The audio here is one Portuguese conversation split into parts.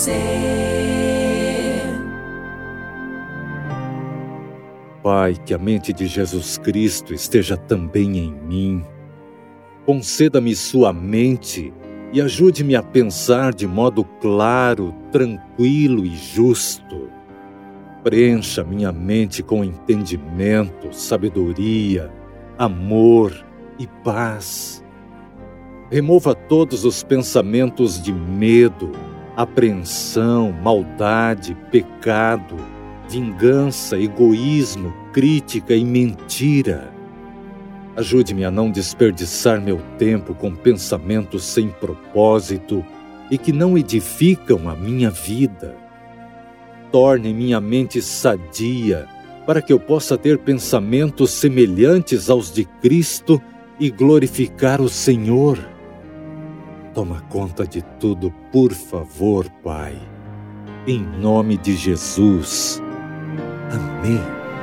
Pai, que a mente de Jesus Cristo esteja também em mim. Conceda-me sua mente e ajude-me a pensar de modo claro, tranquilo e justo. Preencha minha mente com entendimento, sabedoria, amor e paz. Remova todos os pensamentos de medo, apreensão, maldade, pecado, vingança, egoísmo, crítica e mentira. Ajude-me a não desperdiçar meu tempo com pensamentos sem propósito e que não edificam a minha vida. Torne minha mente sadia para que eu possa ter pensamentos semelhantes aos de Cristo e glorificar o Senhor. Toma conta de tudo, por favor, Pai. Em nome de Jesus. Amém.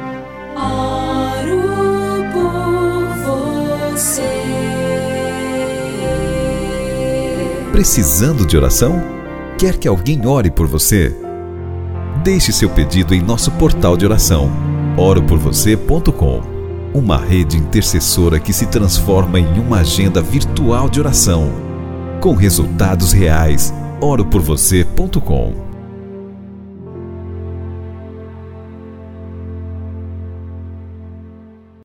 Oro por você. Precisando de oração? Quer que alguém ore por você? Deixe seu pedido em nosso portal de oração, oroporvocê.com. Uma rede intercessora que se transforma em uma agenda virtual de oração, com resultados reais. oroporvocê.com.